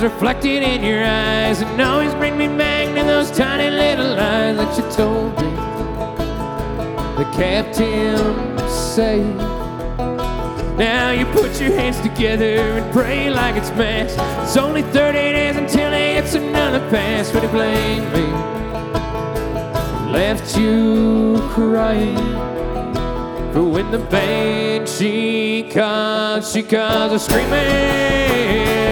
reflected in your eyes, and always bring me back to those tiny little lies that you told me. The captain said, now you put your hands together and pray like it's mass. It's only 30 days until he gets another pass. But he blamed me, left you crying. But when the banshee calls her screaming.